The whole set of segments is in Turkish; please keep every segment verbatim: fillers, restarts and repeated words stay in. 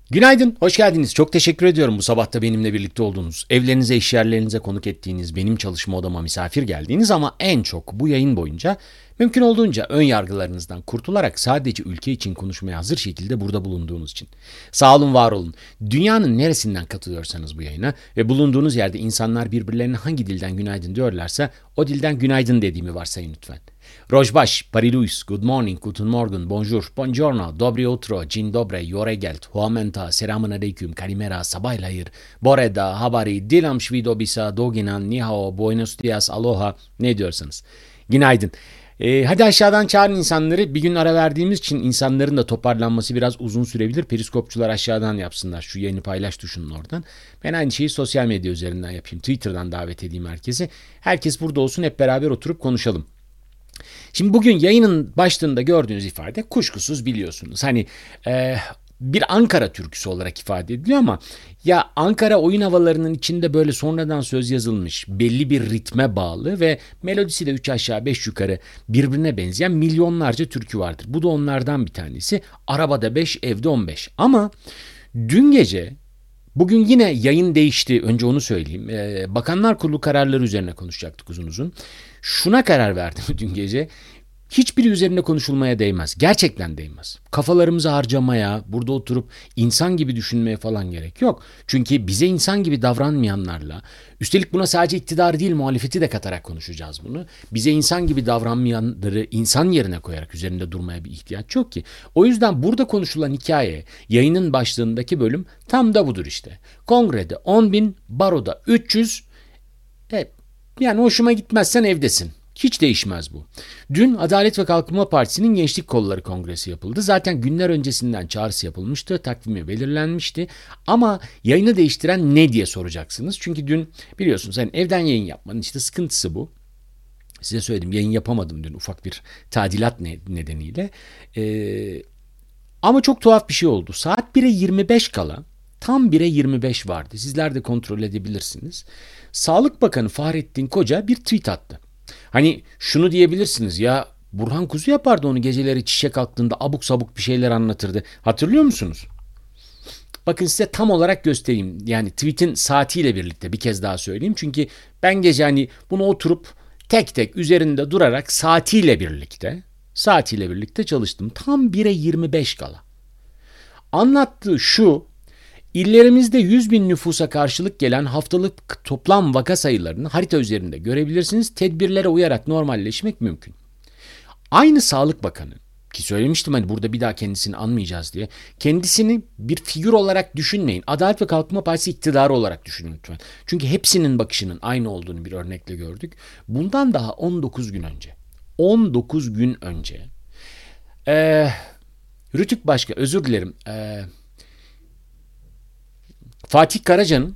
Günaydın, hoş geldiniz. Çok teşekkür ediyorum bu sabah da benimle birlikte olduğunuz, evlerinize, iş yerlerinize konuk ettiğiniz, benim çalışma odama misafir geldiğiniz ama en çok bu yayın boyunca mümkün olduğunca ön yargılarınızdan kurtularak sadece ülke için konuşmaya hazır şekilde burada bulunduğunuz için. Sağ olun, var olun. Dünyanın neresinden katılıyorsanız bu yayına ve bulunduğunuz yerde insanlar birbirlerine hangi dilden günaydın diyorlarsa o dilden günaydın dediğimi varsayın lütfen. Rojbaş, Pariluis, Good morning, Guten Morgen, Bonjour, Buongiorno, Dobry utro, Dzień dobry, Yoregelt, Huamenta, Selamun aleyküm, Kalimera, Sabahlayır, Boreda, Habari, Dilam Shvidobisa, Doginan, Nihao, Buenos dias, Aloha, ne diyorsanız. Günaydın. Ee, hadi aşağıdan çağırın insanları. Bir gün ara verdiğimiz için insanların da toparlanması biraz uzun sürebilir. Periskopçular aşağıdan yapsınlar. Şu yayını paylaş tuşunun oradan. Ben aynı şeyi sosyal medya üzerinden yapayım. Twitter'dan davet edeyim herkesi. Herkes burada olsun, hep beraber oturup konuşalım. Şimdi bugün yayının başlığında gördüğünüz ifade kuşkusuz biliyorsunuz. Hani e, bir Ankara türküsü olarak ifade ediliyor ama ya Ankara oyun havalarının içinde böyle sonradan söz yazılmış, belli bir ritme bağlı ve melodisi de üç aşağı beş yukarı birbirine benzeyen milyonlarca türkü vardır. Bu da onlardan bir tanesi. Arabada beş, evde on beş. Ama dün gece, bugün yine yayın değişti. Önce onu söyleyeyim. Ee, Bakanlar Kurulu kararları üzerine konuşacaktık uzun uzun. Şuna karar verdim dün gece. Hiçbiri üzerine konuşulmaya değmez. Gerçekten değmez. Kafalarımızı harcamaya, burada oturup insan gibi düşünmeye falan gerek yok. Çünkü bize insan gibi davranmayanlarla, üstelik buna sadece iktidarı değil muhalefeti de katarak konuşacağız bunu. Bize insan gibi davranmayanları insan yerine koyarak üzerinde durmaya bir ihtiyaç yok ki. O yüzden burada konuşulan hikaye, yayının başlığındaki bölüm tam da budur işte. Kongrede on bin, baroda üç yüz, e, yani hoşuma gitmezsen evdesin. Hiç değişmez bu. Dün Adalet ve Kalkınma Partisi'nin Gençlik Kolları Kongresi yapıldı. Zaten günler öncesinden çağrısı yapılmıştı, takvimi belirlenmişti. Ama yayını değiştiren ne diye soracaksınız. Çünkü dün biliyorsunuz hani evden yayın yapmanın işte sıkıntısı bu. Size söyledim, yayın yapamadım dün ufak bir tadilat nedeniyle. Ee, ama çok tuhaf bir şey oldu. Saat bire yirmi beş kala, tam bire yirmi beş vardı. Sizler de kontrol edebilirsiniz. Sağlık Bakanı Fahrettin Koca bir tweet attı. Hani şunu diyebilirsiniz ya, Burhan Kuzu yapardı onu, geceleri çiçek aklında abuk sabuk bir şeyler anlatırdı. Hatırlıyor musunuz? Bakın size tam olarak göstereyim. Yani tweet'in saatiyle birlikte bir kez daha söyleyeyim. Çünkü ben gece hani bunu oturup tek tek üzerinde durarak saatiyle birlikte saatiyle birlikte çalıştım. Tam bire yirmi beş kala. Anlattığı şu: İllerimizde yüz bin nüfusa karşılık gelen haftalık toplam vaka sayılarını harita üzerinde görebilirsiniz. Tedbirlere uyarak normalleşmek mümkün. Aynı Sağlık Bakanı, ki söylemiştim hani burada bir daha kendisini anmayacağız diye, kendisini bir figür olarak düşünmeyin. Adalet ve Kalkınma Partisi iktidarı olarak düşünün lütfen. Çünkü hepsinin bakışının aynı olduğunu bir örnekle gördük. Bundan daha on dokuz gün önce, on dokuz gün önce, ee, Rütük Başkanı, özür dilerim, eee Fatih Karaca'nın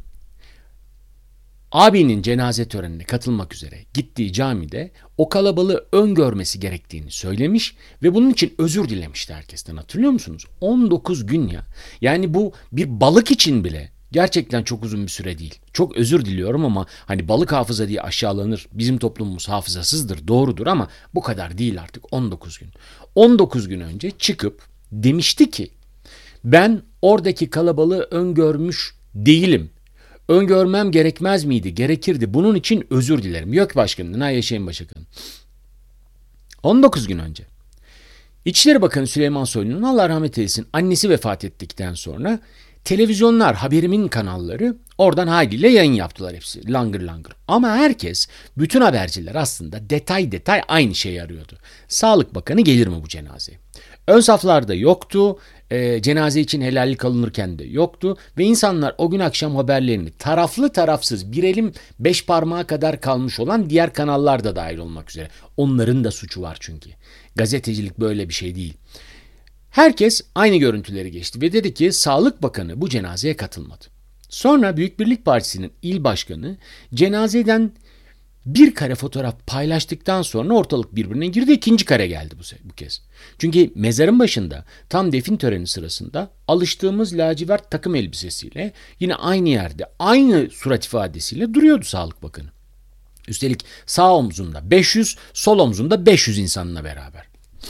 abinin cenaze törenine katılmak üzere gittiği camide o kalabalığı öngörmesi gerektiğini söylemiş ve bunun için özür dilemişti herkesten, hatırlıyor musunuz? on dokuz gün ya. Yani bu bir balık için bile gerçekten çok uzun bir süre değil. Çok özür diliyorum ama hani balık hafıza diye aşağılanır. Bizim toplumumuz hafızasızdır, doğrudur ama bu kadar değil artık, on dokuz gün. on dokuz gün önce çıkıp demişti ki ben oradaki kalabalığı öngörmüş değilim. Öngörmem gerekmez miydi? Gerekirdi. Bunun için özür dilerim. Yok başkanım, ha yaşayın başkanım. on dokuz gün önce İçişleri Bakanı Süleyman Soylu'nun, Allah rahmet eylesin, annesi vefat ettikten sonra televizyonlar, haberimin kanalları oradan haliyle yayın yaptılar hepsi. Langır langır. Ama herkes, bütün haberciler aslında detay detay aynı şeyi arıyordu. Sağlık Bakanı gelir mi bu cenazeye? Ön saflarda yoktu. E, cenaze için helallik alınırken de yoktu ve insanlar o gün akşam haberlerini taraflı tarafsız, bir elim beş parmağa kadar kalmış olan diğer kanallar da dahil olmak üzere. Onların da suçu var çünkü. Gazetecilik böyle bir şey değil. Herkes aynı görüntüleri geçti ve dedi ki Sağlık Bakanı bu cenazeye katılmadı. Sonra Büyük Birlik Partisi'nin il başkanı cenazeden bir kare fotoğraf paylaştıktan sonra ortalık birbirine girdi. İkinci kare geldi bu, bu kez. Çünkü mezarın başında tam defin töreni sırasında alıştığımız lacivert takım elbisesiyle yine aynı yerde aynı surat ifadesiyle duruyordu Sağlık Bakanı. Üstelik sağ omzunda beş yüz, sol omzunda beş yüz insanla beraber.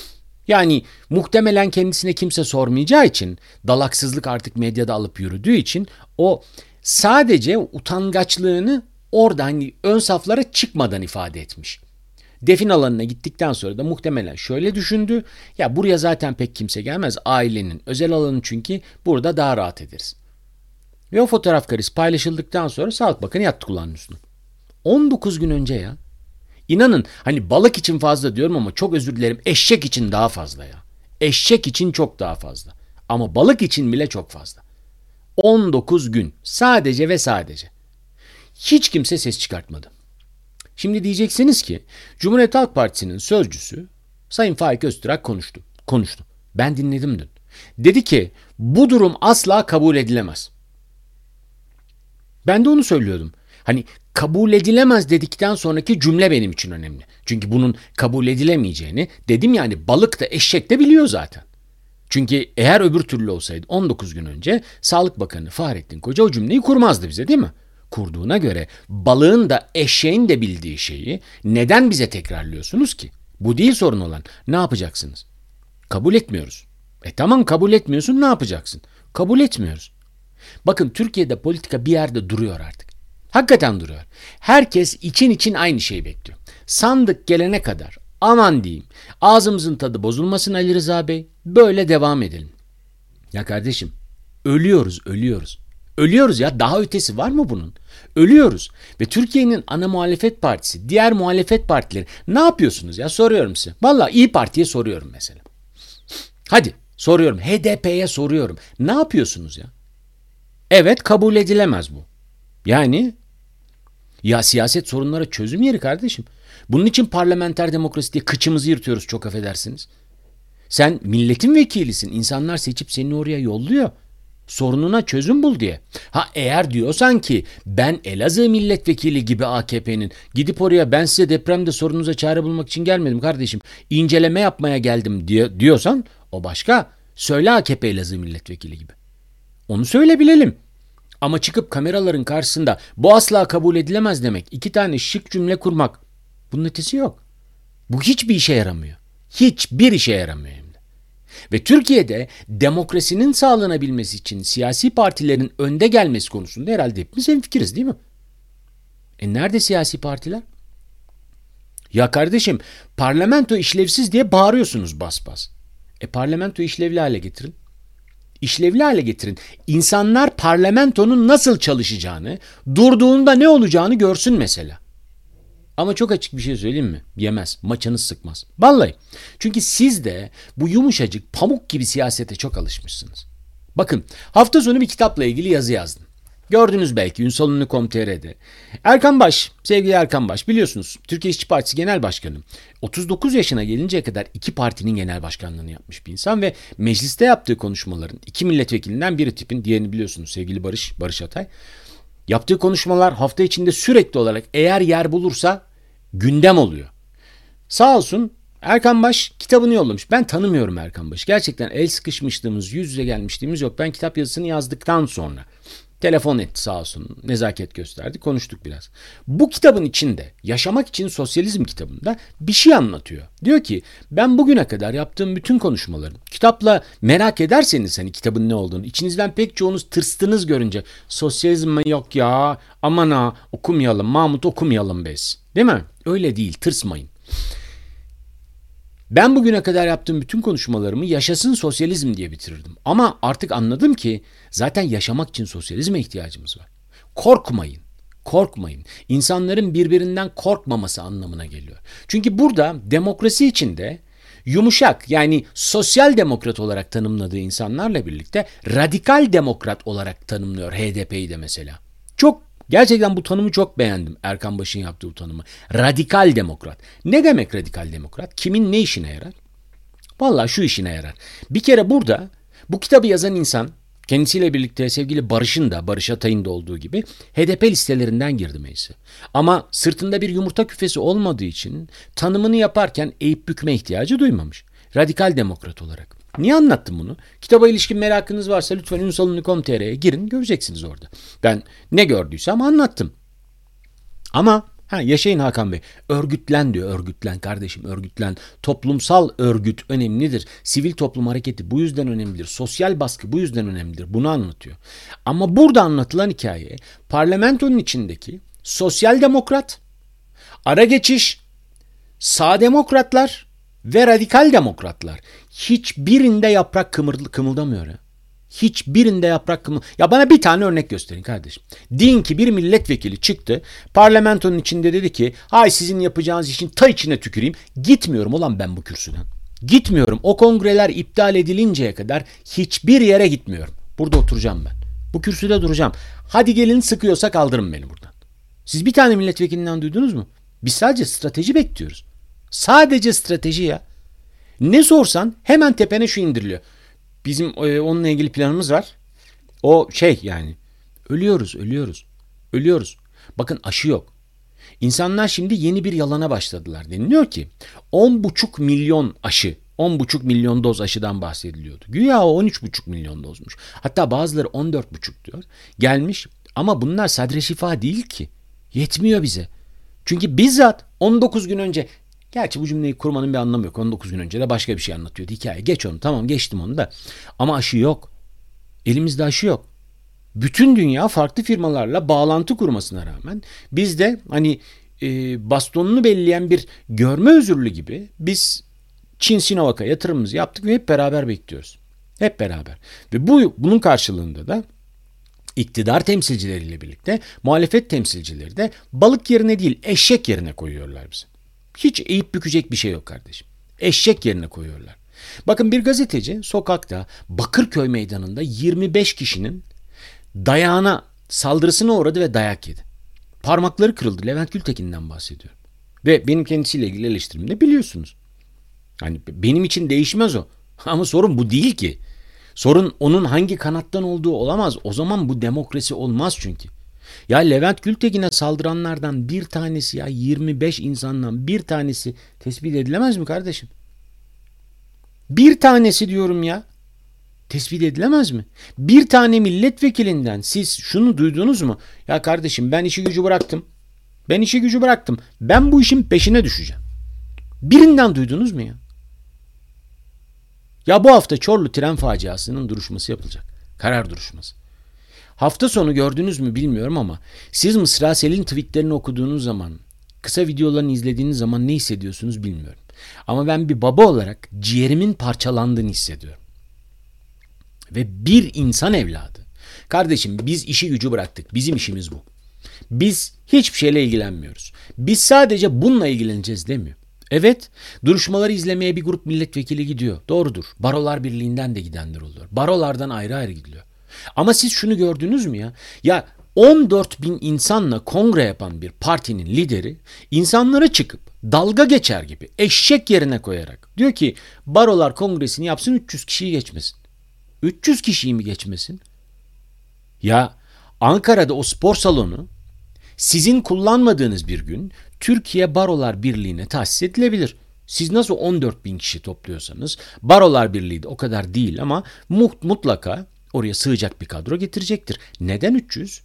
Yani muhtemelen kendisine kimse sormayacağı için, dalaksızlık artık medyada alıp yürüdüğü için o sadece utangaçlığını orada hani ön saflara çıkmadan ifade etmiş. Defin alanına gittikten sonra da muhtemelen şöyle düşündü. Ya buraya zaten pek kimse gelmez. Ailenin özel alanı, çünkü burada daha rahat ederiz. Ve o fotoğraf karesi paylaşıldıktan sonra Sağlık Bakanı yattı kulağının üstüne. on dokuz gün önce ya. İnanın hani balık için fazla diyorum ama çok özür dilerim, eşek için daha fazla ya. Eşek için çok daha fazla. Ama balık için bile çok fazla. on dokuz gün sadece ve sadece. Hiç kimse ses çıkartmadı. Şimdi diyeceksiniz ki Cumhuriyet Halk Partisi'nin sözcüsü Sayın Faik Öztürk konuştu. Konuştu. Ben dinledim dün. Dedi ki bu durum asla kabul edilemez. Ben de onu söylüyordum. Hani kabul edilemez dedikten sonraki cümle benim için önemli. Çünkü bunun kabul edilemeyeceğini, dedim yani, balık da eşek de biliyor zaten. Çünkü eğer öbür türlü olsaydı on dokuz gün önce Sağlık Bakanı Fahrettin Koca o cümleyi kurmazdı bize, değil mi? Kurduğuna göre balığın da eşeğin de bildiği şeyi neden bize tekrarlıyorsunuz ki? Bu değil sorun olan. Ne yapacaksınız? Kabul etmiyoruz. E tamam, kabul etmiyorsun, ne yapacaksın? Kabul etmiyoruz. Bakın Türkiye'de politika bir yerde duruyor artık. Hakikaten duruyor. Herkes için için aynı şeyi bekliyor. Sandık gelene kadar aman diyeyim ağzımızın tadı bozulmasın Ali Rıza Bey, böyle devam edelim. Ya kardeşim, ölüyoruz ölüyoruz. Ölüyoruz ya, daha ötesi var mı bunun? Ölüyoruz. Ve Türkiye'nin ana muhalefet partisi, diğer muhalefet partileri ne yapıyorsunuz ya, soruyorum size. Vallahi İYİ Parti'ye soruyorum mesela. Hadi soruyorum, H D P'ye soruyorum. Ne yapıyorsunuz ya? Evet, kabul edilemez bu. Yani ya siyaset sorunlara çözüm yeri kardeşim. Bunun için parlamenter demokrasi diye kıçımızı yırtıyoruz, çok affedersiniz. Sen milletin vekilisin. İnsanlar seçip seni oraya yolluyor. Sorununa çözüm bul diye. Ha eğer diyorsan ki ben Elazığ milletvekili gibi A K P'nin gidip oraya ben size depremde sorunuza çare bulmak için gelmedim kardeşim, inceleme yapmaya geldim diye diyorsan o başka. Söyle A K P Elazığ milletvekili gibi. Onu söyle bilelim. Ama çıkıp kameraların karşısında bu asla kabul edilemez demek, iki tane şık cümle kurmak, bunun ötesi yok. Bu hiçbir işe yaramıyor. Hiçbir işe yaramıyor hem de. Ve Türkiye'de demokrasinin sağlanabilmesi için siyasi partilerin önde gelmesi konusunda herhalde hepimiz hemfikiriz, değil mi? E nerede siyasi partiler? Ya kardeşim, parlamento işlevsiz diye bağırıyorsunuz bas bas. E parlamento işlevli hale getirin. İşlevli hale getirin. İnsanlar parlamentonun nasıl çalışacağını, durduğunda ne olacağını görsün mesela. Ama çok açık bir şey söyleyeyim mi? Yemez. Maçanız sıkmaz. Vallahi. Çünkü siz de bu yumuşacık pamuk gibi siyasete çok alışmışsınız. Bakın, hafta sonu bir kitapla ilgili yazı yazdım. Gördünüz belki ünsal ünlü nokta com nokta tr'de. Erkan Baş, sevgili Erkan Baş, biliyorsunuz Türkiye İşçi Partisi Genel Başkanı. otuz dokuz yaşına gelinceye kadar iki partinin genel başkanlığını yapmış bir insan ve mecliste yaptığı konuşmaların iki milletvekilinden biri tipin, diğerini biliyorsunuz sevgili Barış, Barış Atay. Yaptığı konuşmalar hafta içinde sürekli olarak eğer yer bulursa gündem oluyor. Sağ olsun Erkan Baş kitabını yollamış. Ben tanımıyorum Erkan Baş. Gerçekten el sıkışmışlığımız, yüz yüze gelmişliğimiz yok. Ben kitap yazısını yazdıktan sonra telefon etti sağ olsun. Nezaket gösterdi. Konuştuk biraz. Bu kitabın içinde, Yaşamak için Sosyalizm kitabında bir şey anlatıyor. Diyor ki ben bugüne kadar yaptığım bütün konuşmalarım, kitapla merak ederseniz hani kitabın ne olduğunu, içinizden pek çoğunuz tırstınız görünce, sosyalizm mi yok ya, aman ha okumayalım, Mahmut okumayalım biz. Değil mi? Öyle değil, tırsmayın. Ben bugüne kadar yaptığım bütün konuşmalarımı yaşasın sosyalizm diye bitirirdim. Ama artık anladım ki zaten yaşamak için sosyalizme ihtiyacımız var. Korkmayın, korkmayın. İnsanların birbirinden korkmaması anlamına geliyor. Çünkü burada demokrasi içinde yumuşak, yani sosyal demokrat olarak tanımladığı insanlarla birlikte radikal demokrat olarak tanımlıyor H D P'yi de mesela. Çok Gerçekten bu tanımı çok beğendim, Erkan Baş'ın yaptığı bu tanımı. Radikal demokrat. Ne demek radikal demokrat? Kimin ne işine yarar? Vallahi şu işine yarar. Bir kere burada bu kitabı yazan insan, kendisiyle birlikte sevgili Barış'ın da, Barış Atay'ın da olduğu gibi H D P listelerinden girdi meclise. Ama sırtında bir yumurta küfesi olmadığı için tanımını yaparken eğip bükme ihtiyacı duymamış. Radikal demokrat olarak. Niye anlattım bunu? Kitaba ilişkin merakınız varsa lütfen ünsal ünlü nokta com nokta tr'ye girin, göreceksiniz orada. Ben ne gördüysem anlattım. Ama Ha, yaşayın Hakan Bey. Örgütlen diyor, örgütlen kardeşim, örgütlen. Toplumsal örgüt önemlidir. Sivil toplum hareketi bu yüzden önemlidir. Sosyal baskı bu yüzden önemlidir. Bunu anlatıyor. Ama burada anlatılan hikaye parlamentonun içindeki sosyal demokrat, ara geçiş, sağ demokratlar ve radikal demokratlar. Hiçbirinde yaprak kımır, kımıldamıyor ya. Hiçbirinde yaprak kımıl... Ya bana bir tane örnek gösterin kardeşim. Deyin ki bir milletvekili çıktı. Parlamentonun içinde dedi ki hay sizin yapacağınız işin ta içine tüküreyim. Gitmiyorum ulan ben bu kürsüden. Gitmiyorum. O kongreler iptal edilinceye kadar hiçbir yere gitmiyorum. Burada oturacağım ben. Bu kürsüde duracağım. Hadi gelin sıkıyorsa kaldırın beni buradan. Siz bir tane milletvekilinden duydunuz mu? Biz sadece strateji bekliyoruz. Sadece strateji ya. Ne sorsan hemen tepene şu indiriliyor. Bizim e, onunla ilgili planımız var. O şey yani ölüyoruz, ölüyoruz, ölüyoruz. Bakın aşı yok. İnsanlar şimdi yeni bir yalana başladılar. Deniliyor ki on buçuk milyon aşı, on buçuk milyon doz aşıdan bahsediliyordu. Güya o on üç buçuk milyon dozmuş. Hatta bazıları on dört buçuk diyor. Gelmiş ama bunlar sadre şifa değil ki. Yetmiyor bize. Çünkü bizzat on dokuz gün önce, gerçi bu cümleyi kurmanın bir anlamı yok. on dokuz gün önce de başka bir şey anlatıyordu hikaye. Geç onu, tamam, geçtim onu da. Ama aşı yok. Elimizde aşı yok. Bütün dünya farklı firmalarla bağlantı kurmasına rağmen biz de hani e, bastonunu belleyen bir görme özürlü gibi biz Çin Sinovac'a yatırımımızı yaptık ve hep beraber bekliyoruz. Hep beraber. Ve bu bunun karşılığında da iktidar temsilcileriyle birlikte muhalefet temsilcileri de balık yerine değil eşek yerine koyuyorlar bizi. Hiç eğip bükecek bir şey yok kardeşim. Eşek yerine koyuyorlar. Bakın bir gazeteci sokakta Bakırköy meydanında yirmi beş kişinin dayağına, saldırısına uğradı ve dayak yedi. Parmakları kırıldı. Levent Gültekin'den bahsediyorum. Ve benim kendisiyle ilgili eleştirimde de biliyorsunuz. Hani benim için değişmez o. Ama sorun bu değil ki. Sorun onun hangi kanattan olduğu olamaz. O zaman bu demokrasi olmaz çünkü. Ya Levent Gültekin'e saldıranlardan bir tanesi, ya yirmi beş insandan bir tanesi tespit edilemez mi kardeşim? Bir tanesi diyorum ya. Tespit edilemez mi? Bir tane milletvekilinden siz şunu duydunuz mu? Ya kardeşim ben işi gücü bıraktım. Ben işi gücü bıraktım. Ben bu işin peşine düşeceğim. Birinden duydunuz mu ya? Ya bu hafta Çorlu tren faciasının duruşması yapılacak. Karar duruşması. Hafta sonu gördünüz mü bilmiyorum ama siz Mısra Sel'in tweetlerini okuduğunuz zaman, kısa videolarını izlediğiniz zaman ne hissediyorsunuz bilmiyorum. Ama ben bir baba olarak ciğerimin parçalandığını hissediyorum. Ve bir insan evladı. Kardeşim biz işi gücü bıraktık. Bizim işimiz bu. Biz hiçbir şeyle ilgilenmiyoruz. Biz sadece bununla ilgileneceğiz demiyor. Evet, duruşmaları izlemeye bir grup milletvekili gidiyor. Doğrudur. Barolar Birliği'nden de gidenler oluyor. Barolardan ayrı ayrı gidiliyor. Ama siz şunu gördünüz mü ya? Ya on dört bin insanla kongre yapan bir partinin lideri insanlara çıkıp dalga geçer gibi eşek yerine koyarak diyor ki barolar kongresini yapsın, üç yüz kişiyi geçmesin. üç yüz kişiyi mi geçmesin? Ya Ankara'da o spor salonu sizin kullanmadığınız bir gün Türkiye Barolar Birliği'ne tahsis edilebilir. Siz nasıl on dört bin kişi topluyorsanız Barolar Birliği de o kadar değil ama mutlaka oraya sığacak bir kadro getirecektir. Neden üç yüz?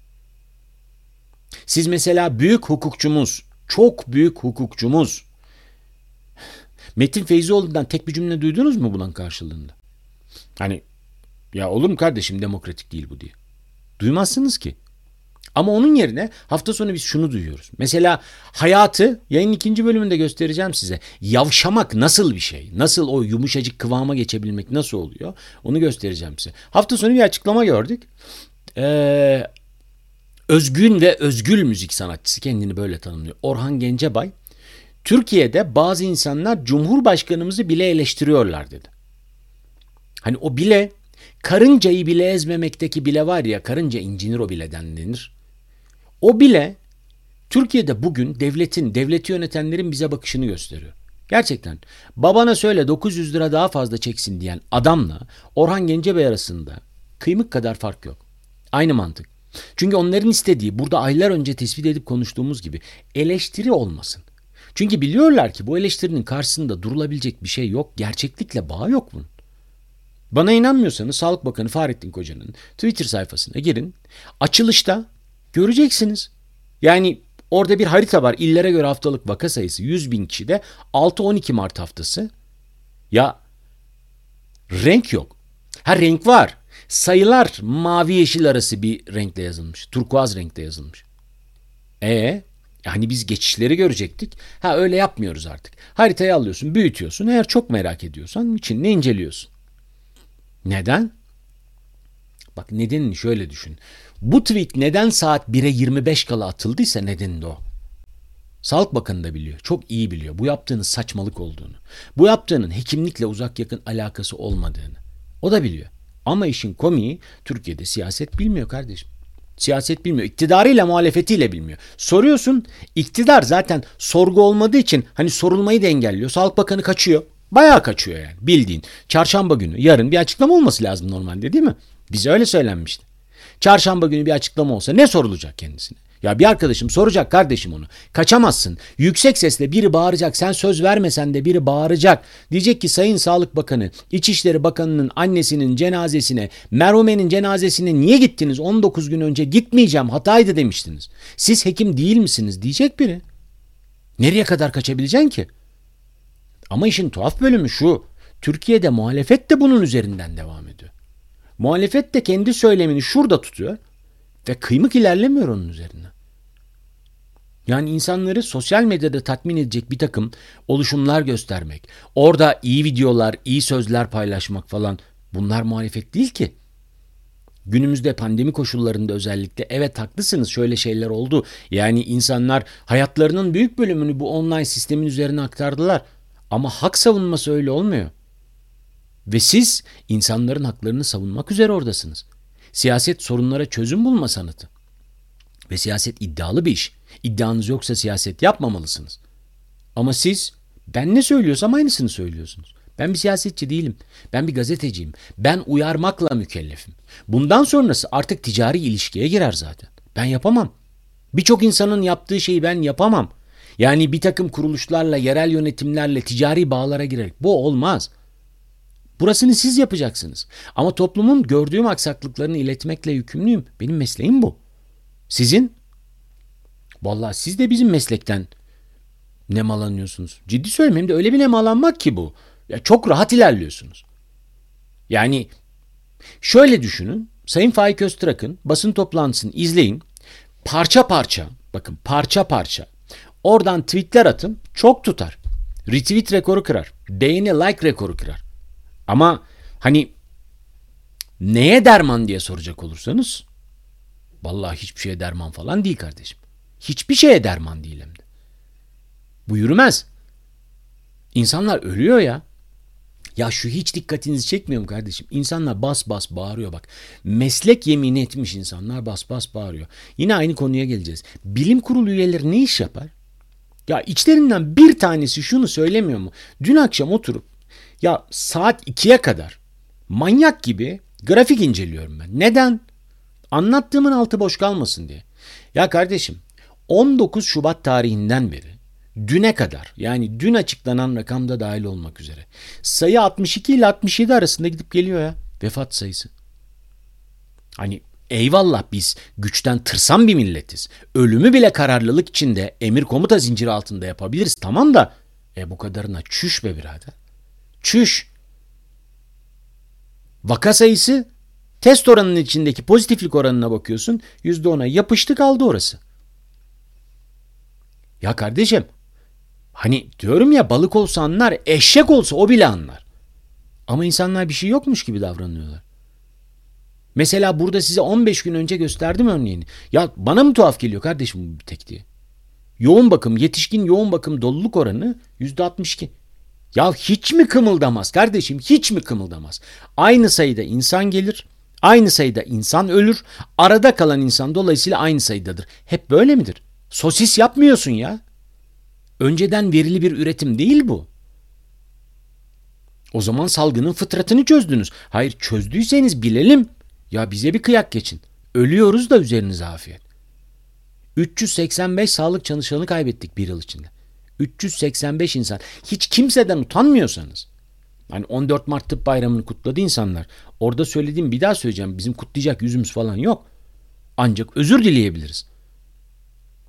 Siz mesela büyük hukukçumuz, çok büyük hukukçumuz Metin Feyzioğlu'ndan tek bir cümle duydunuz mu bunun karşılığında? Hani ya olur mu kardeşim demokratik değil bu diye. Duymazsınız ki. Ama onun yerine hafta sonu biz şunu duyuyoruz. Mesela hayatı yayının ikinci bölümünde göstereceğim size. Yavşamak nasıl bir şey? Nasıl o yumuşacık kıvama geçebilmek nasıl oluyor? Onu göstereceğim size. Hafta sonu bir açıklama gördük. Ee, özgün ve özgül müzik sanatçısı, kendini böyle tanımlıyor. Orhan Gencebay. Türkiye'de bazı insanlar Cumhurbaşkanımızı bile eleştiriyorlar dedi. Hani o bile, karıncayı bile ezmemekteki bile var ya, karınca incinir o bileden denir. O bile Türkiye'de bugün devletin, devleti yönetenlerin bize bakışını gösteriyor. Gerçekten babana söyle dokuz yüz lira daha fazla çeksin diyen adamla Orhan Gencebay arasında kıymık kadar fark yok. Aynı mantık. Çünkü onların istediği burada aylar önce tespit edip konuştuğumuz gibi eleştiri olmasın. Çünkü biliyorlar ki bu eleştirinin karşısında durulabilecek bir şey yok. Gerçeklikle bağı yok bunun. Bana inanmıyorsanız Sağlık Bakanı Fahrettin Koca'nın Twitter sayfasına girin. Açılışta göreceksiniz. Yani Orada bir harita var. İllere göre haftalık vaka sayısı yüz bin kişide altı on iki Mart haftası. Ya renk yok. Ha renk var. Sayılar mavi yeşil arası bir renkle yazılmış. Turkuaz renkte yazılmış. E yani biz geçişleri görecektik. Ha öyle yapmıyoruz artık. Haritayı alıyorsun, büyütüyorsun. Eğer çok merak ediyorsan içinde inceliyorsun. Neden? Bak nedenini şöyle düşün. Bu tweet neden saat bire yirmi beş kala atıldıysa nedeni de o. Sağlık Bakanı da biliyor. Çok iyi biliyor. Bu yaptığının saçmalık olduğunu. Bu yaptığının hekimlikle uzak yakın alakası olmadığını. O da biliyor. Ama işin komiği Türkiye'de siyaset bilmiyor kardeşim. Siyaset bilmiyor. İktidarıyla muhalefetiyle bilmiyor. Soruyorsun, iktidar zaten sorgu olmadığı için hani sorulmayı da engelliyor. Sağlık Bakanı kaçıyor. Bayağı kaçıyor yani bildiğin. Çarşamba günü yarın bir açıklama olması lazım normalde değil mi? Bize öyle söylenmişti. Çarşamba günü bir açıklama olsa ne sorulacak kendisine? Ya bir arkadaşım soracak kardeşim onu. Kaçamazsın. Yüksek sesle biri bağıracak. Sen söz vermesen de biri bağıracak. Diyecek ki Sayın Sağlık Bakanı, İçişleri Bakanı'nın annesinin cenazesine, merhumenin cenazesine niye gittiniz? on dokuz gün önce gitmeyeceğim, hataydı demiştiniz. Siz hekim değil misiniz? Diyecek biri. Nereye kadar kaçabileceksin ki? Ama işin tuhaf bölümü şu. Türkiye'de muhalefet de bunun üzerinden devam ediyor. Muhalefet de kendi söylemini şurada tutuyor ve kıymık ilerlemiyor onun üzerine. Yani insanları sosyal medyada tatmin edecek bir takım oluşumlar göstermek, orada iyi videolar, iyi sözler paylaşmak falan bunlar muhalefet değil ki. Günümüzde pandemi koşullarında özellikle evet haklısınız şöyle şeyler oldu. Yani insanlar hayatlarının büyük bölümünü bu online sistemin üzerine aktardılar. Ama hak savunması öyle olmuyor. Ve siz insanların haklarını savunmak üzere oradasınız. Siyaset sorunlara çözüm bulma sanatı. Ve siyaset iddialı bir iş. İddianız yoksa siyaset yapmamalısınız. Ama siz ben ne söylüyorsam aynısını söylüyorsunuz. Ben bir siyasetçi değilim. Ben bir gazeteciyim. Ben uyarmakla mükellefim. Bundan sonrası artık ticari ilişkiye girer zaten. Ben yapamam. Birçok insanın yaptığı şeyi ben yapamam. Yani bir takım kuruluşlarla, yerel yönetimlerle ticari bağlara girerek. Bu olmaz. Burasını siz yapacaksınız. Ama toplumun gördüğüm aksaklıklarını iletmekle yükümlüyüm. Benim mesleğim bu. Sizin? Vallahi siz de bizim meslekten nemalanıyorsunuz. Ciddi söyleyeyim de öyle bir nemalanmak ki bu. Ya çok rahat ilerliyorsunuz. Yani şöyle düşünün. Sayın Faik Öztürk'ün basın toplantısını izleyin. Parça parça, bakın parça parça. Oradan tweetler atın. Çok tutar. Retweet rekoru kırar. Beğeni like rekoru kırar. Ama hani neye derman diye soracak olursanız vallahi hiçbir şeye derman falan değil kardeşim. Hiçbir şeye derman değil hem de. Bu yürümez. İnsanlar ölüyor ya. Ya şu hiç dikkatinizi çekmiyor mu kardeşim? İnsanlar bas bas bağırıyor bak. Meslek yemini etmiş insanlar bas bas bağırıyor. Yine aynı konuya geleceğiz. Bilim kurulu üyeleri ne iş yapar? Ya içlerinden bir tanesi şunu söylemiyor mu? Dün akşam oturup ya saat ikiye kadar manyak gibi grafik inceliyorum ben. Neden? Anlattığımın altı boş kalmasın diye. Ya kardeşim on dokuz Şubat tarihinden beri düne kadar yani dün açıklanan rakamda dahil olmak üzere sayı altmış iki ile altmış yedi arasında gidip geliyor ya vefat sayısı. Hani eyvallah biz güçten tırsan bir milletiz. Ölümü bile kararlılık içinde emir komuta zinciri altında yapabiliriz tamam da e bu kadarına çüş be birader. Çüş. Vaka sayısı test oranının içindeki pozitiflik oranına bakıyorsun yüzde ona yapıştı kaldı orası. Ya kardeşim hani diyorum ya balık olsa anlar eşek olsa o bile anlar. Ama insanlar bir şey yokmuş gibi davranıyorlar. Mesela burada size on beş gün önce gösterdim örneğini. Ya bana mı tuhaf geliyor kardeşim bu bir tek diye. Yoğun bakım yetişkin yoğun bakım doluluk oranı yüzde altmış iki. Ya hiç mi kımıldamaz kardeşim hiç mi kımıldamaz? Aynı sayıda insan gelir, aynı sayıda insan ölür, arada kalan insan dolayısıyla aynı sayıdadır. Hep böyle midir? Sosis yapmıyorsun ya. Önceden verili bir üretim değil bu. O zaman salgının fıtratını çözdünüz. Hayır çözdüyseniz bilelim. Ya bize bir kıyak geçin. Ölüyoruz da üzerinize afiyet. üç yüz seksen beş sağlık çalışanı kaybettik bir yıl içinde. üç yüz seksen beş insan. Hiç kimseden utanmıyorsanız. Hani on dört Mart Tıp Bayramı'nı kutladı insanlar. Orada söylediğim bir daha söyleyeceğim. Bizim kutlayacak yüzümüz falan yok. Ancak özür dileyebiliriz.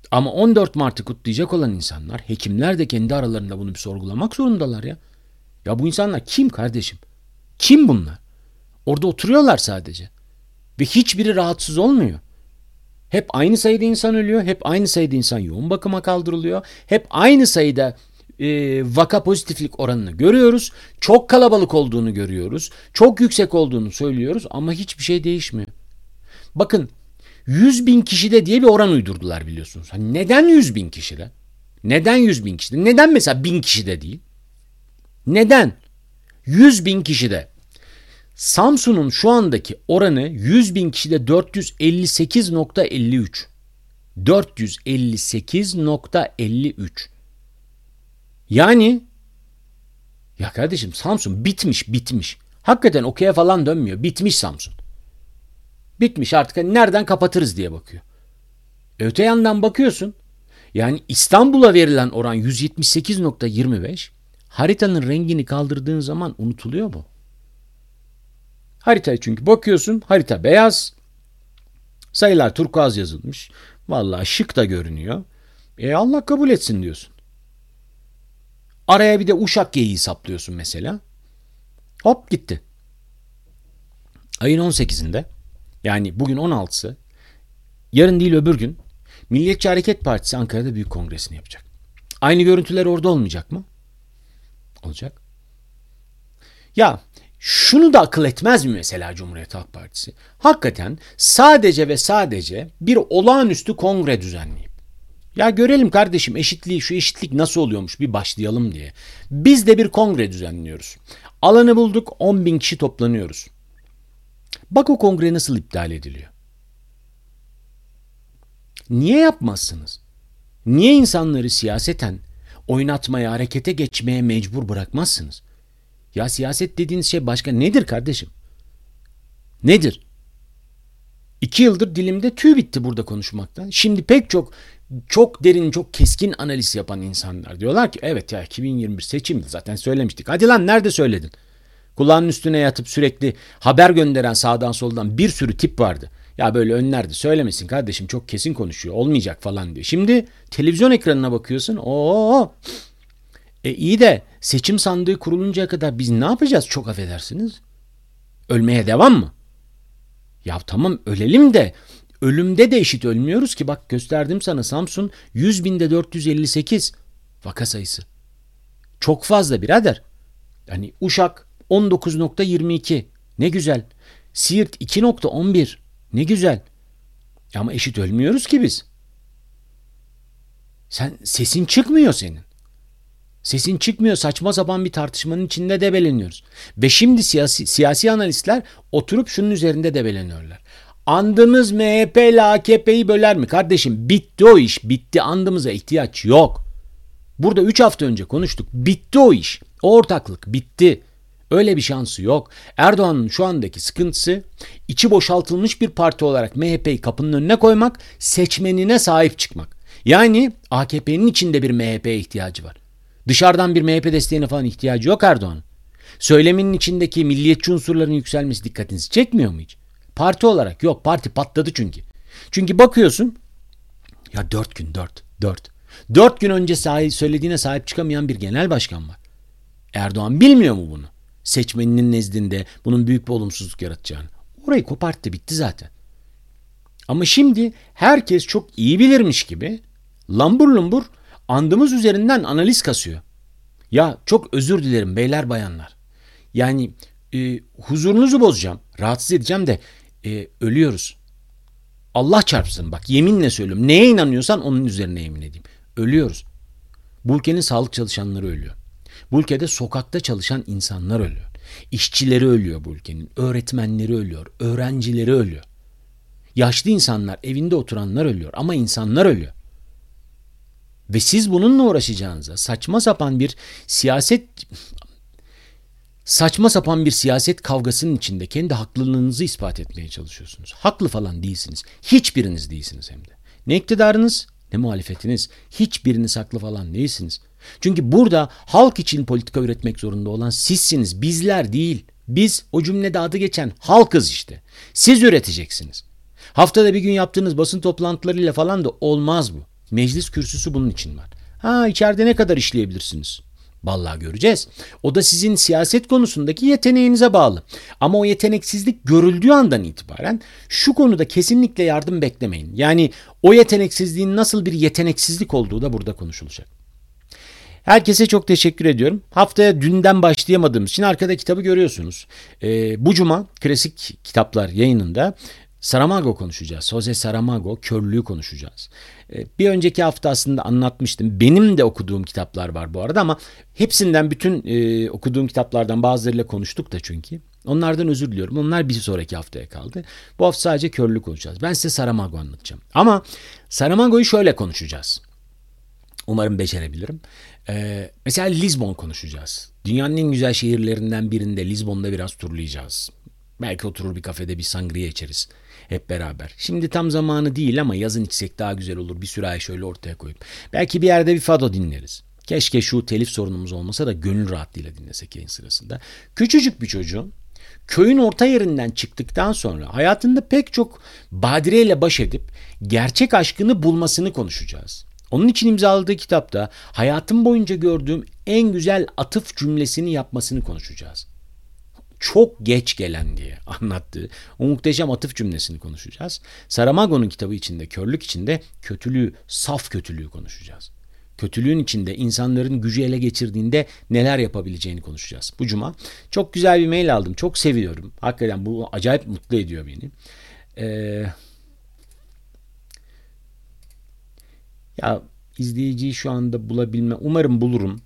Ama on dört Mart'ı kutlayacak olan insanlar, hekimler de kendi aralarında bunu bir sorgulamak zorundalar ya. Ya bu insanlar kim kardeşim? Kim bunlar? Orada oturuyorlar sadece. Ve hiçbiri rahatsız olmuyor. Hep aynı sayıda insan ölüyor. Hep aynı sayıda insan yoğun bakıma kaldırılıyor. Hep aynı sayıda e, vaka pozitiflik oranını görüyoruz. Çok kalabalık olduğunu görüyoruz. Çok yüksek olduğunu söylüyoruz ama hiçbir şey değişmiyor. Bakın yüz bin kişide diye bir oran uydurdular biliyorsunuz. Hani neden yüz bin kişide? Neden yüz bin kişide? Neden mesela bin kişide değil? Neden? yüz bin kişide. Samsun'un şu andaki oranı yüz bin kişide dört yüz elli sekiz nokta elli üç. dört yüz elli sekiz nokta elli üç. Yani ya kardeşim Samsun bitmiş bitmiş. Hakikaten okey'e falan dönmüyor. Bitmiş Samsun. Bitmiş artık hani nereden kapatırız diye bakıyor. Öte yandan bakıyorsun. Yani İstanbul'a verilen oran yüz yetmiş sekiz nokta yirmi beş. Haritanın rengini kaldırdığın zaman unutuluyor bu. Haritaya çünkü bakıyorsun, harita beyaz. Sayılar turkuaz yazılmış. Vallahi şık da görünüyor. E Allah kabul etsin diyorsun. Araya bir de Uşak geyiği saplıyorsun mesela. Hop gitti. Ayın on sekizinde yani bugün on altısı, yarın değil öbür gün Milliyetçi Hareket Partisi Ankara'da büyük kongresini yapacak. Aynı görüntüler orada olmayacak mı? Olacak. Ya şunu da akıl etmez mi mesela Cumhuriyet Halk Partisi? Hakikaten sadece ve sadece bir olağanüstü kongre düzenleyip ya görelim kardeşim eşitliği, şu eşitlik nasıl oluyormuş bir başlayalım diye. Biz de bir kongre düzenliyoruz. Alanı bulduk, on bin kişi toplanıyoruz. Bak o kongre nasıl iptal ediliyor. Niye yapmazsınız? Niye insanları siyaseten oynatmaya, harekete geçmeye mecbur bırakmazsınız? Ya siyaset dediğiniz şey başka nedir kardeşim? Nedir? İki yıldır dilimde tüy bitti burada konuşmaktan. Şimdi pek çok çok derin, çok keskin analiz yapan insanlar diyorlar ki evet ya iki bin yirmi bir seçimdi zaten söylemiştik. Hadi lan nerede söyledin? Kulağının üstüne yatıp sürekli haber gönderen sağdan soldan bir sürü tip vardı. Ya böyle önlerde söylemesin kardeşim çok kesin konuşuyor olmayacak falan diyor. Şimdi televizyon ekranına bakıyorsun. Oo. E iyi de seçim sandığı kuruluncaya kadar biz ne yapacağız çok affedersiniz? Ölmeye devam mı? Ya tamam ölelim de ölümde de eşit ölmüyoruz ki. Bak gösterdim sana Samsun yüz binde dört yüz elli sekiz vaka sayısı. Çok fazla birader. Yani Uşak on dokuz nokta yirmi iki ne güzel. Siirt iki nokta on bir ne güzel. Ama eşit ölmüyoruz ki biz. Sen sesin çıkmıyor senin. Sesin çıkmıyor, saçma sapan bir tartışmanın içinde debeleniyoruz. Ve şimdi siyasi, siyasi analistler oturup şunun üzerinde debeleniyorlar. Andımız M H P ile A K P'yi böler mi? Kardeşim bitti o iş. Bitti, andımıza ihtiyaç yok. Burada üç hafta önce konuştuk. Bitti o iş. O ortaklık bitti. Öyle bir şansı yok. Erdoğan'ın şu andaki sıkıntısı içi boşaltılmış bir parti olarak M H P'yi kapının önüne koymak, seçmenine sahip çıkmak. Yani A K P'nin içinde bir M H P'ye ihtiyacı var. Dışarıdan bir M H P desteğine falan ihtiyacı yok Erdoğan'ın. Söyleminin içindeki milliyetçi unsurların yükselmesi dikkatinizi çekmiyor mu hiç? Parti olarak yok. Parti patladı çünkü. Çünkü bakıyorsun ya dört gün dört. Dört. Dört gün önce sahip, söylediğine sahip çıkamayan bir genel başkan var. Erdoğan bilmiyor mu bunu? Seçmeninin nezdinde bunun büyük bir olumsuzluk yaratacağını. Orayı koparttı bitti zaten. Ama şimdi herkes çok iyi bilirmiş gibi lambur lumbur andımız üzerinden analiz kasıyor. Ya çok özür dilerim beyler bayanlar. Yani e, huzurunuzu bozacağım, rahatsız edeceğim de e, ölüyoruz. Allah çarpsın bak yeminle söylüyorum. Neye inanıyorsan onun üzerine yemin edeyim. Ölüyoruz. Bu ülkenin sağlık çalışanları ölüyor. Bu ülkede sokakta çalışan insanlar ölüyor. İşçileri ölüyor bu ülkenin. Öğretmenleri ölüyor. Öğrencileri ölüyor. Yaşlı insanlar, evinde oturanlar ölüyor. Ama insanlar ölüyor. Ve siz bununla uğraşacağınıza saçma sapan bir siyaset saçma sapan bir siyaset kavgasının içinde kendi haklılığınızı ispat etmeye çalışıyorsunuz. Haklı falan değilsiniz. Hiçbiriniz değilsiniz hem de. Ne iktidarınız ne muhalefetiniz. Hiçbiriniz haklı falan değilsiniz. Çünkü burada halk için politika üretmek zorunda olan sizsiniz. Bizler değil. Biz o cümlede adı geçen halkız işte. Siz üreteceksiniz. Haftada bir gün yaptığınız basın toplantılarıyla falan da olmaz bu. Meclis kürsüsü bunun için var. Ha, içeride ne kadar işleyebilirsiniz? Vallahi göreceğiz. O da sizin siyaset konusundaki yeteneğinize bağlı. Ama o yeteneksizlik görüldüğü andan itibaren şu konuda kesinlikle yardım beklemeyin. Yani o yeteneksizliğin nasıl bir yeteneksizlik olduğu da burada konuşulacak. Herkese çok teşekkür ediyorum. Haftaya dünden başlayamadığımız için arkada kitabı görüyorsunuz. Ee, bu cuma klasik kitaplar yayınında Saramago konuşacağız. Jose Saramago, Körlüğü konuşacağız. Ee, bir önceki hafta aslında anlatmıştım. Benim de okuduğum kitaplar var bu arada ama hepsinden, bütün e, okuduğum kitaplardan bazılarıyla konuştuk da çünkü. Onlardan özür diliyorum. Onlar bir sonraki haftaya kaldı. Bu hafta sadece Körlüğü konuşacağız. Ben size Saramago anlatacağım. Ama Saramago'yu şöyle konuşacağız. Umarım becerebilirim. Ee, mesela Lizbon konuşacağız. Dünyanın en güzel şehirlerinden birinde, Lizbon'da biraz turlayacağız. Belki oturur bir kafede bir sangria içeriz hep beraber. Şimdi tam zamanı değil ama yazın içsek daha güzel olur. Bir sürahi şöyle ortaya koyup. Belki bir yerde bir fado dinleriz. Keşke şu telif sorunumuz olmasa da gönül rahatlığıyla dinlesek yayın sırasında. Küçücük bir çocuğun köyün orta yerinden çıktıktan sonra hayatında pek çok badireyle baş edip gerçek aşkını bulmasını konuşacağız. Onun için imzaladığı kitapta hayatım boyunca gördüğüm en güzel atıf cümlesini yapmasını konuşacağız. Çok geç gelen diye anlattığı o muhteşem atıf cümlesini konuşacağız. Saramago'nun kitabı içinde, Körlük içinde kötülüğü, saf kötülüğü konuşacağız. Kötülüğün içinde insanların gücü ele geçirdiğinde neler yapabileceğini konuşacağız. Bu cuma çok güzel bir mail aldım. Çok seviyorum. Hakikaten bu acayip mutlu ediyor beni. Eee... Ya izleyiciyi şu anda bulabilme, umarım bulurum.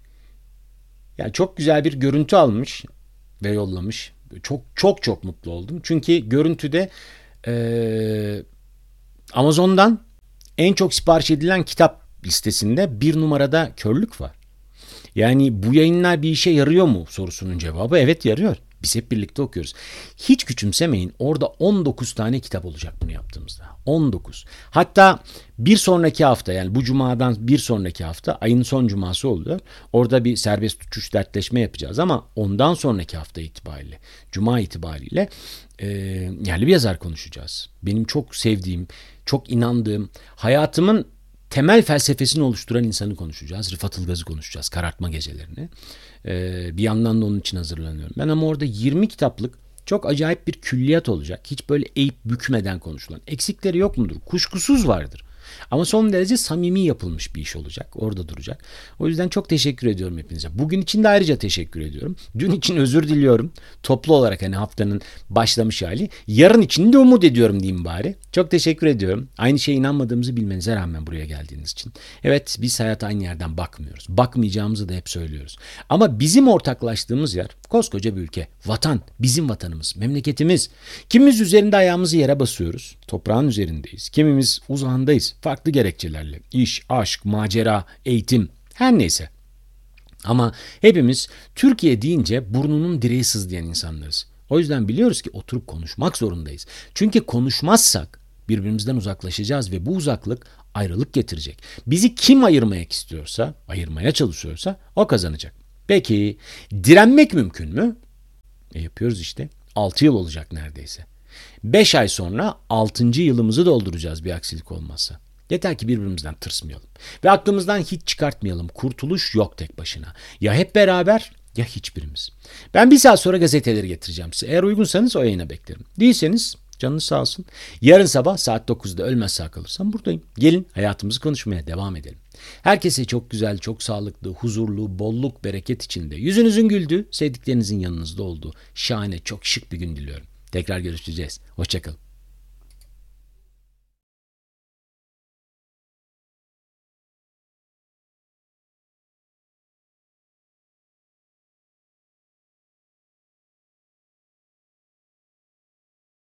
Ya çok güzel bir görüntü almış ve yollamış. Çok çok çok mutlu oldum. Çünkü görüntüde e, Amazon'dan en çok sipariş edilen kitap listesinde bir numarada Körlük var. Yani bu yayınlar bir işe yarıyor mu sorusunun cevabı evet, yarıyor. Biz hep birlikte okuyoruz. Hiç küçümsemeyin. Orada on dokuz tane kitap olacak bunu yaptığımızda. on dokuz. Hatta bir sonraki hafta, yani bu cumadan bir sonraki hafta, ayın son cuması oluyor. Orada bir serbest uçuş dertleşme yapacağız ama ondan sonraki hafta itibariyle, cuma itibariyle e, yerli bir yazar konuşacağız. Benim çok sevdiğim, çok inandığım, hayatımın temel felsefesini oluşturan insanı konuşacağız. Rıfat Ilgaz'ı konuşacağız. Karartma Gecelerini. Ee, bir yandan da onun için hazırlanıyorum. Ben ama orada yirmi kitaplık çok acayip bir külliyat olacak. Hiç böyle eğip bükmeden konuşulan. Eksikleri yok mudur? Kuşkusuz vardır. Ama son derece samimi yapılmış bir iş olacak. Orada duracak. O yüzden çok teşekkür ediyorum hepinize. Bugün için de ayrıca teşekkür ediyorum. Dün için özür diliyorum. Toplu olarak, hani haftanın başlamış hali. Yarın için de umut ediyorum diyeyim bari. Çok teşekkür ediyorum. Aynı şeye inanmadığımızı bilmenize rağmen buraya geldiğiniz için. Evet, biz hayata aynı yerden bakmıyoruz. Bakmayacağımızı da hep söylüyoruz. Ama bizim ortaklaştığımız yer koskoca bir ülke. Vatan, bizim vatanımız, memleketimiz. Kimimiz üzerinde ayağımızı yere basıyoruz. Toprağın üzerindeyiz. Kimimiz uzağındayız. Farklı gerekçelerle. İş, aşk, macera, eğitim, her neyse. Ama hepimiz Türkiye deyince burnunun direği sızlayan insanlarız. O yüzden biliyoruz ki oturup konuşmak zorundayız. Çünkü konuşmazsak birbirimizden uzaklaşacağız ve bu uzaklık ayrılık getirecek. Bizi kim ayırmaya istiyorsa, ayırmaya çalışıyorsa o kazanacak. Peki direnmek mümkün mü? E yapıyoruz işte. altı yıl olacak neredeyse. beş ay sonra altıncı yılımızı dolduracağız bir aksilik olmazsa. Yeter ki birbirimizden tırsmayalım. Ve aklımızdan hiç çıkartmayalım. Kurtuluş yok tek başına. Ya hep beraber ya hiçbirimiz. Ben bir saat sonra gazeteleri getireceğim size. Eğer uygunsanız o yayına beklerim. Değilseniz canınız sağ olsun. Yarın sabah saat dokuzda ölmez sağ kalırsam buradayım. Gelin hayatımızı konuşmaya devam edelim. Herkese çok güzel, çok sağlıklı, huzurlu, bolluk, bereket içinde, yüzünüzün güldüğü, sevdiklerinizin yanınızda olduğu şahane, çok şık bir gün diliyorum. Tekrar görüşeceğiz. Hoşça kalın.